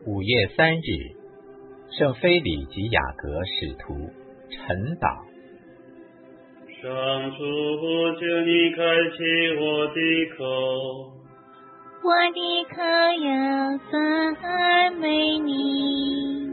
5月3日，圣腓里及雅各使徒晨祷。 上主，求你开启我的口， 我的口要赞美你。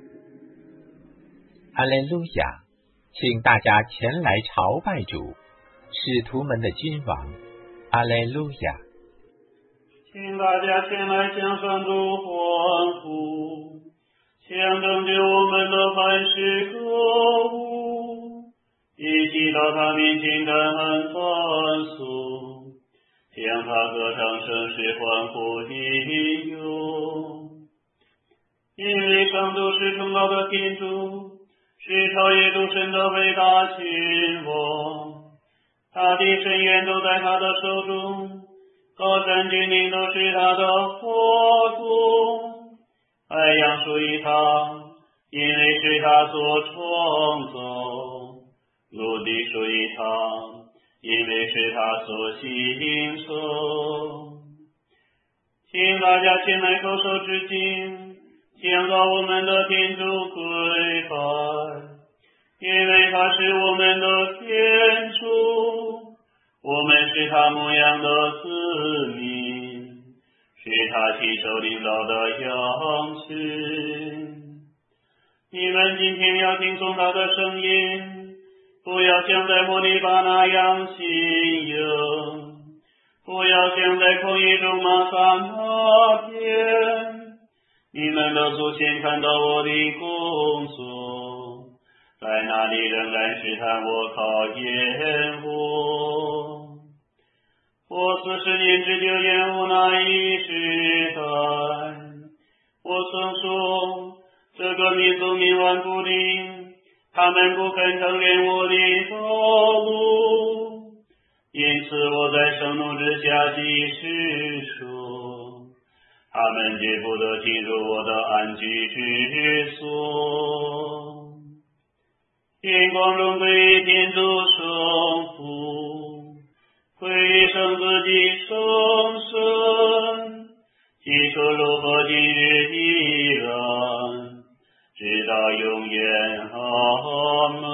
哈利路亚！请大家前来朝拜主，使徒们的君王。哈利路亚！ 请大家前来向上主欢呼，向拯救我们的磐石歌舞，一起到他面前感恩赞颂，向他歌唱声势欢呼应用。因为上主是崇高的天主，是超越诸神的伟大君王，他的深渊都在他的手中，高山峻岭都是他的国度。海洋属于他，因为是他所创造；陆地属于他，因为是他所形成。请大家前来叩首致敬，向到我们的天主跪拜，因为他是我们的天主，我们是他牧养的子民，是他亲手领导的羊群。你们今天要听从他的声音，不要像在摩利巴那样信仰，不要像在旷野中玛撒那边。你们的祖先看到我的工作，在那里仍然试探我，考验我。我40年之久厌恶那一时代。我曾说，这个民族冥顽不灵，他们不肯承认我的道路，因此我在盛怒之下即时说，他们绝不得进入我的安居之所。愿光荣归天主圣父，归圣子及圣神，起初如何今日依然，直到永远。阿门。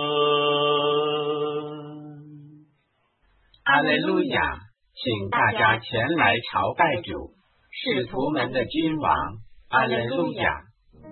哈利路亚！请大家前来朝拜主，使徒们的君王。哈利路亚！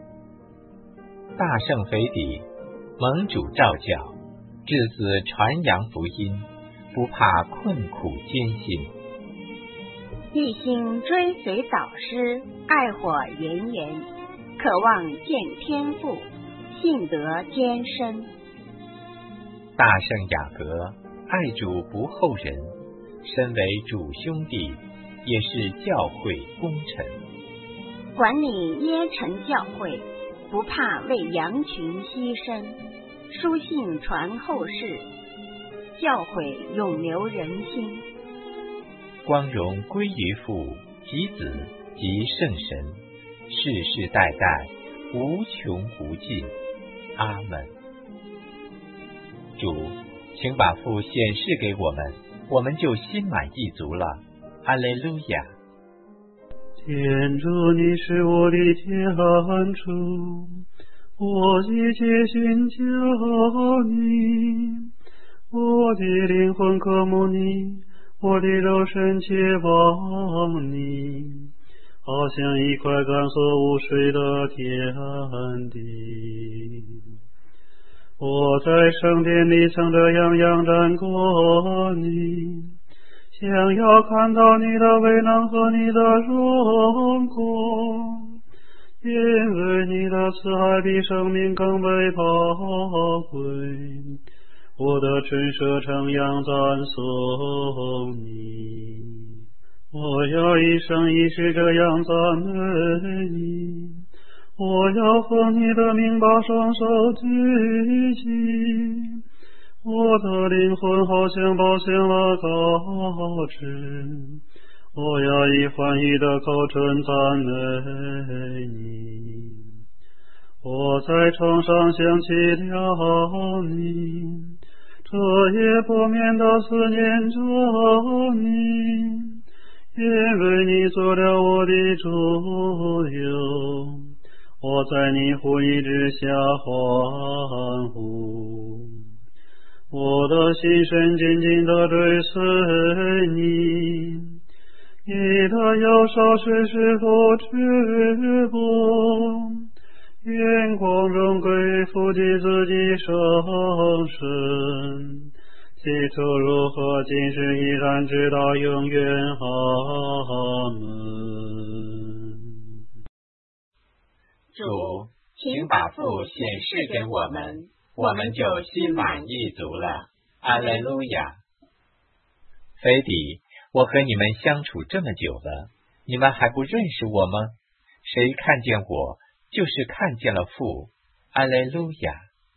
大圣腓底蒙主召教，至子传扬福音，不怕困苦艰辛， 一心追随导师，爱火炎炎，渴望见天父，信德坚深。 大圣雅各爱主不后人，身为主兄弟，也是教会功臣， 管理耶城教会，不怕为羊群牺牲，书信传后世，教诲永留人心。 光荣归于父及子及圣神，世世代代无穷无尽。阿门。主，请把父显示给我们，我们就心满意足了。哈利路亚！ 天主，你是我的天主，我一切心求你，我的灵魂渴慕你，我的肉身切望你，好像一块干涸无水的田地。我在圣殿里曾这样仰战过你，想要看到你的威能和你的荣光，因为你的慈爱比生命更为宝贵。我的唇舌称扬赞颂你，我要一生一世这样赞美你。我要奉你的名把双手举起，我的灵魂好像饱享了高脂，我要以欢愉的口唇赞美你。我在床上想起了你，这夜不眠的思念着你，因为你做了我的主佑。 我在你护庇之下欢呼，我的心神紧紧地追随你，你的右手时时扶持我，愿光荣归父及子及圣神，起初如何，今时依然，直到永远。阿门。 主，请把父显示给我们，我们就心满意足了。阿肋路亚。菲比，我和你们相处这么久了，你们还不认识我吗？谁看见我，就是看见了父。阿肋路亚。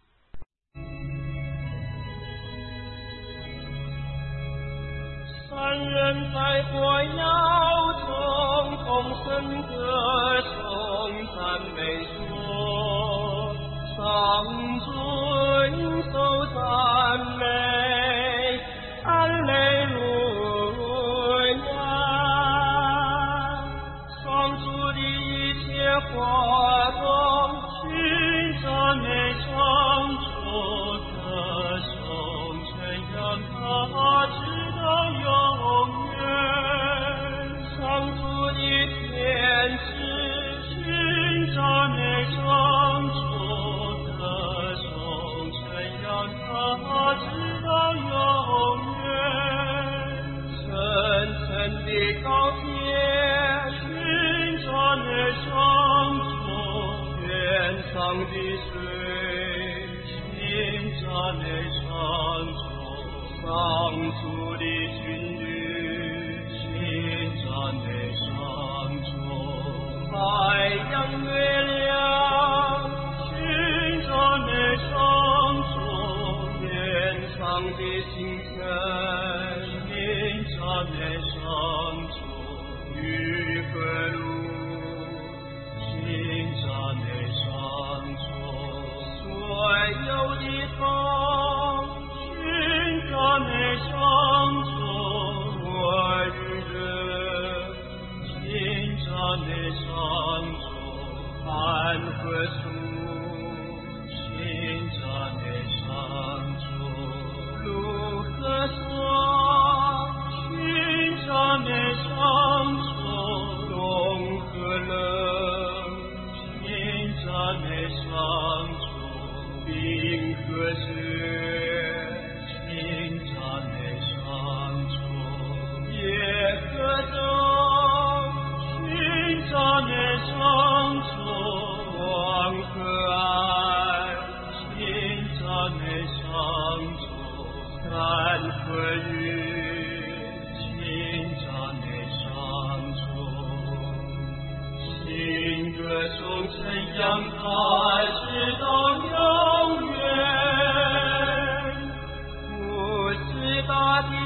三人在火窑中同声歌颂赞美说，上尊受赞美，阿肋路亚。上主的一切活动，寻赞美上主的颂称扬他直到永远。上主的天使寻赞美上主的颂称扬他直到永远。深深的高天寻赞美上主，天上的水寻赞美上主，上主的军旅寻赞美上主，太阳月亮寻赞美上主，天上的星辰寻赞美上主，雨和露寻赞美上主，所有的风寻赞美上主，我日人寻赞美上主，凡和树寻赞美上主，路和霜寻赞美上主，冬和冷寻赞美上主，冰和雪寻赞美上主，夜和昼寻赞美上主，光和暗寻赞美上主，山和云寻赞美上主，新歌颂称扬他直到永远。不是大地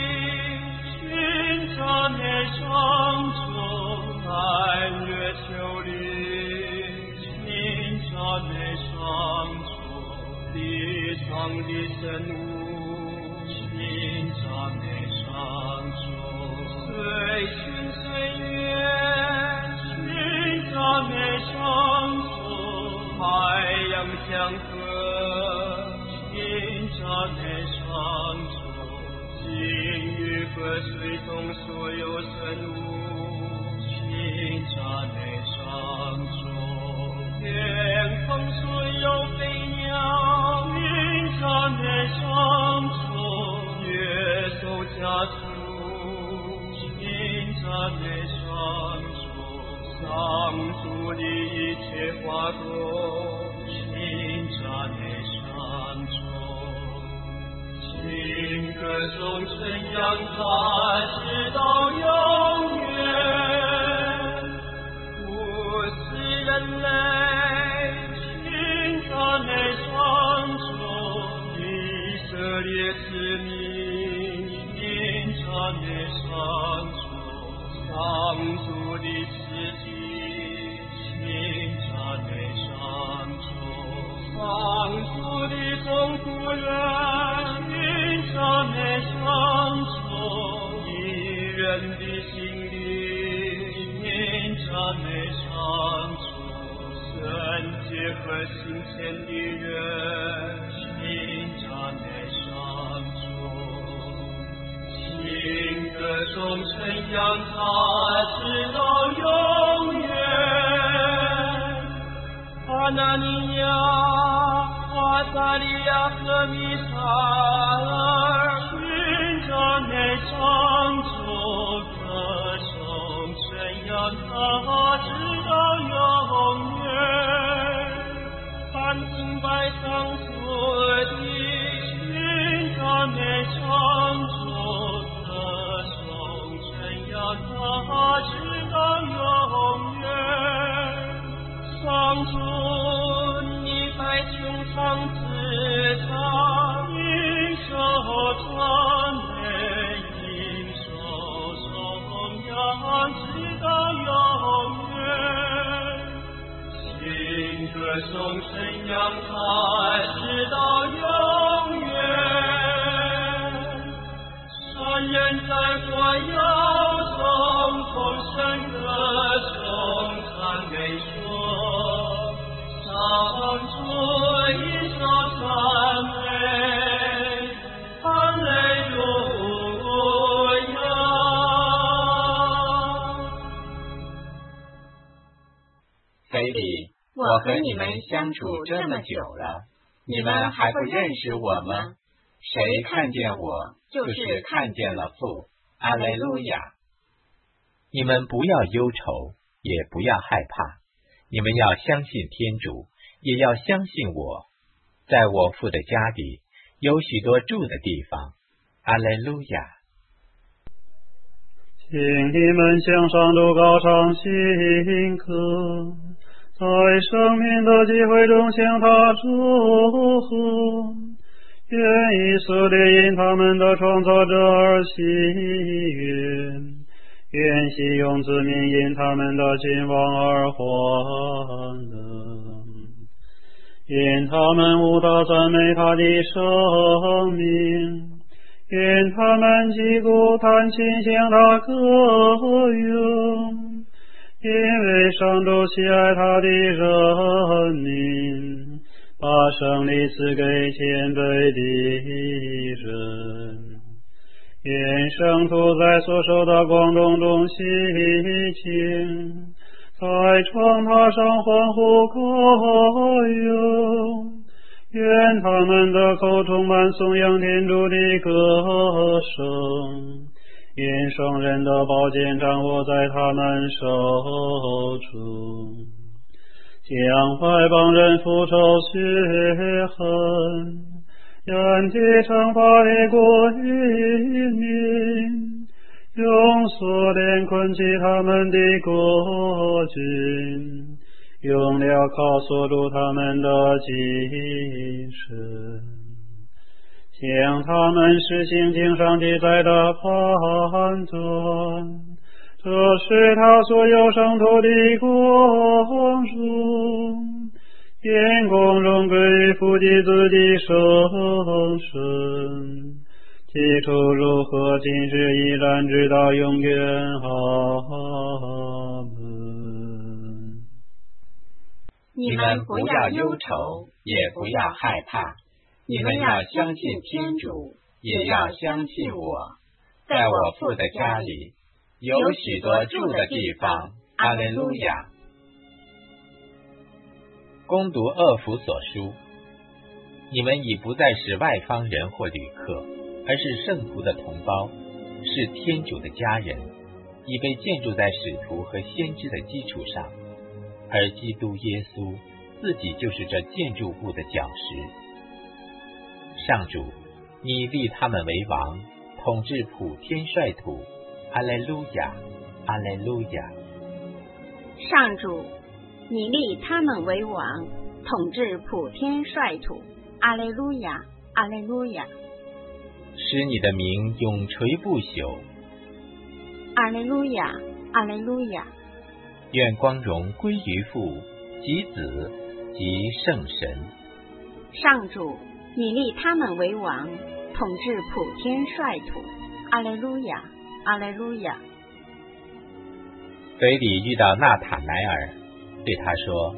寻赞美上主，三月秋里寻赞美上主，地上的生物寻赞美上主，水深水远寻赞美上主，海洋江河寻赞美上主，鲸鱼和水中所有生物寻赞美上主，天空所有飞鸟寻赞美上主，野兽家畜寻赞美上主，上主的一切花朵寻赞美上主，请歌颂称扬他直到永远。不是人类寻赞美上主，以色列子民寻赞美上主，上主的慈禧寻赞美上主，上主的众仆人寻赞美上主，一人的心灵寻赞美上主， 圣洁和心虔的人，心赞美上主，心歌颂称扬他，直到永远。阿那尼亚、阿撒利亚和弥撒尔，心赞美上主，歌颂称扬他，直到永远。凡敬拜上主的，心赞美上主，歌颂称扬他，直到永远。上主，你在穹苍之上，应受赞美，应受颂扬，直到永远。心歌颂称扬他，直到永远。善人在国要颂同声歌颂赞美说，上主应受赞美，哈利路亚。 菲利，我和你们相处这么久了，你们还不认识我吗？谁看见我，就是看见了父。阿肋路亚！你们不要忧愁，也不要害怕，你们要相信天主，也要相信我。在我父的家里有许多住的地方。阿肋路亚！ 请你们向上主高唱新歌，在生命的机会中向他祝贺。愿以色列因他们的创造者而喜悦，愿西用子民因他们的君王而欢乐，愿他们舞蹈赞美他的生命，愿他们击鼓弹琴向他歌咏，因为上主喜爱他的人民，把胜利赐给谦卑的人。愿圣徒在所受的光荣中喜庆，在床榻上欢呼歌咏，愿他们的口充满颂扬天主的歌声，愿圣人的宝剑掌握在他们手中，将外邦人复仇血恨，愿地惩罚的国与民，用锁链捆起他们的国君，用镣铐锁住他们的精神，向他们实行经上记载的判断，这是他所有圣徒的光荣。愿光荣归于父及子的圣神，起初如何，今日依然，直到永远。阿门。 你们不要忧愁，也不要害怕，你们要相信天主，也要相信我。在我父的家里有许多住的地方。阿肋路亚。 攻读厄弗所书，你们已不再是外方人或旅客，而是圣徒的同胞，是天主的家人，已被建筑在使徒和先知的基础上，而基督耶稣自己就是这建筑物的脚石。上主，你立他们为王，统治普天率土。阿肋路亚，阿肋路亚。 上主，你立他们为王，统治普天率土。阿肋路亚，阿肋路亚。 使你的名永垂不朽。 阿肋路亚，阿肋路亚。 愿光荣归于父及子及圣神。 上主，你立他们为王，统治普天率土。阿肋路亚，阿肋路亚。 腓力遇到纳塔乃尔，对他说：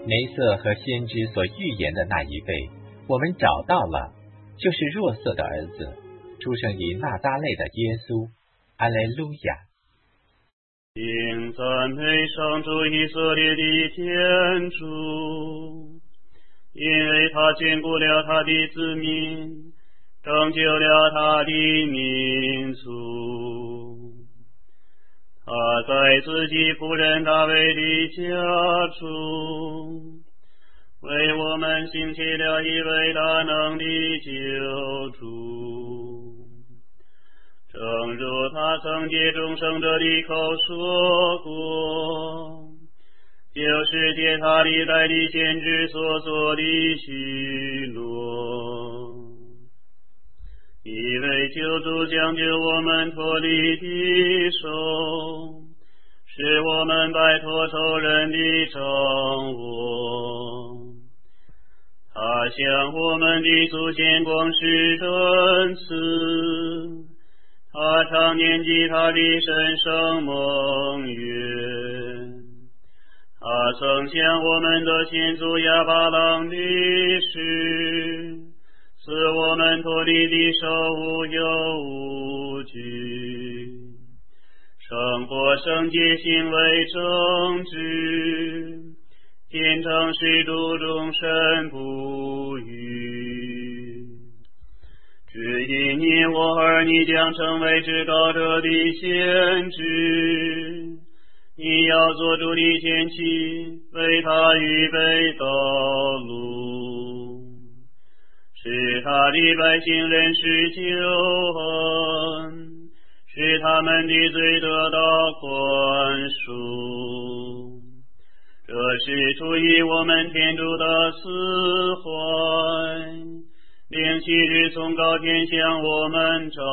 梅瑟和先知所预言的那一位，我们找到了，就是若瑟的儿子，出生于纳匝肋的耶稣。阿肋路亚！ 应赞美上主以色列的天主，因为他眷顾了他的子民，拯救了他的民族。他在自己仆人大卫的家中，为我们兴起了一位大能的救主。正如他曾借众圣者的口说过，就是借他历代的先知所做的许诺，以为救主将救我们脱离敌手，使我们摆脱仇人的掌握。他向我们的祖先广施仁慈，他常念及他的神圣盟约。他曾向我们的先祖亚巴郎立誓，使我们脱离敌手无忧无惧，生活圣洁，行为正直，天长世度，终身不渝。至于你我儿，你将成为至高者的先知，你要做主的前妻，为他预备道路，使他的百姓认识救恩，使他们的罪得到宽恕。这是出于我们天主的慈怀，令昔日从高天向我们照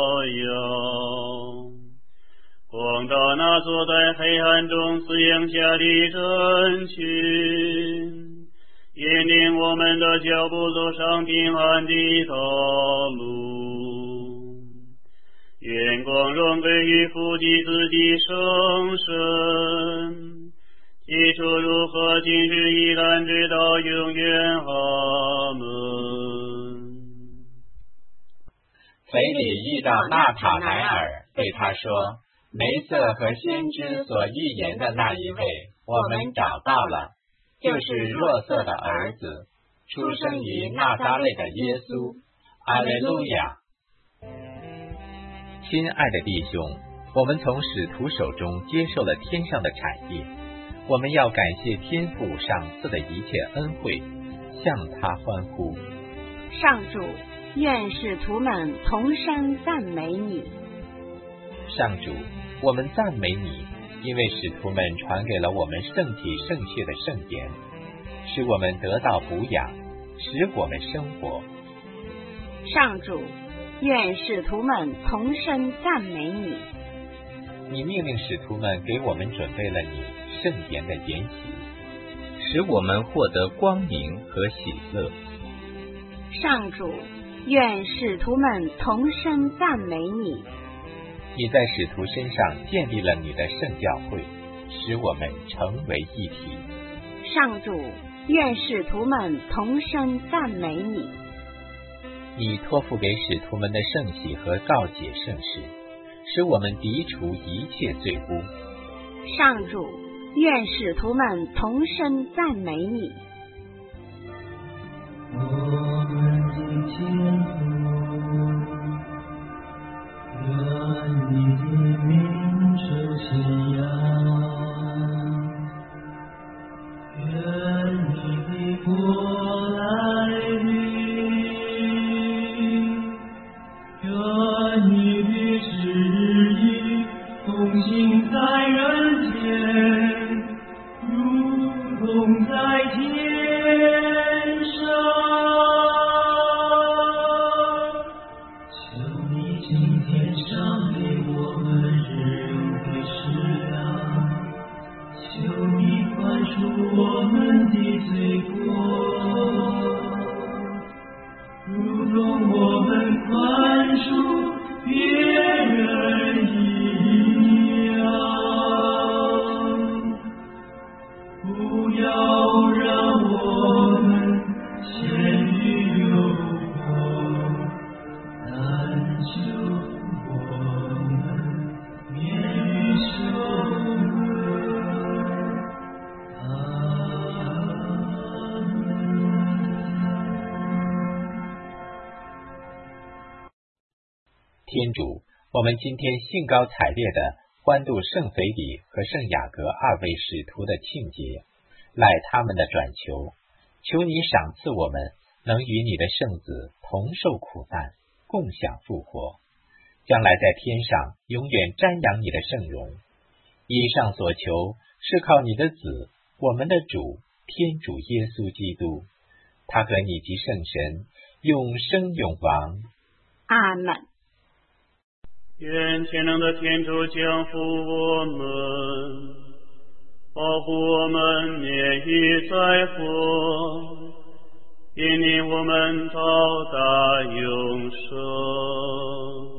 耀，光照那坐在黑暗中死荫下的人群，引领我们的脚步走上平安的道路。愿光荣归于父及子及圣神，起初如何，今日依然，直到永远。阿门。 腓里遇到纳塔乃尔，对他说：梅瑟和先知所预言的那一位，我们找到了，就是若瑟的儿子，出生于纳匝肋的耶稣。阿肋路亚！亲爱的弟兄，我们从使徒手中接受了天上的产业，我们要感谢天父赏赐的一切恩惠，向他欢呼。 上主，愿使徒们同声赞美你。 上主，我们赞美你，因为使徒们传给了我们圣体圣血的圣言，使我们得到补养，使我们生活。 上主，愿使徒们同声赞美你。 你命令使徒们给我们准备了你圣言的筵席，使我们获得光明和喜乐。 上主，愿使徒们同声赞美你。 你在使徒身上建立了你的圣教会，使我们成为一体。 上主，愿使徒们同声赞美你。 你托付给使徒们的圣喜和告解圣事，使我们涤除一切罪污。 上主，愿使徒们同声赞美你。 我们的天父，愿你的名受显扬，愿你的国来临，愿你的旨意奉行在人间，如同在天上。求你今天赏给我们日用的食粮，求你宽恕我们的罪过，如同我们宽恕别人一样。 不要让我们陷于诱惑，但救我们免于羞恶。阿天主，我们今天兴高采烈地欢度圣腓里和圣雅各二位使徒的庆节，赖他们的转求，求你赏赐我们能与你的圣子同受苦难，共享复活，将来在天上永远瞻仰你的圣容。以上所求是靠你的子，我们的主天主耶稣基督，他和你及圣神永生永王。 阿们。 愿全能的天主降福我们，保护我们免于灾祸，引领我们到达永生。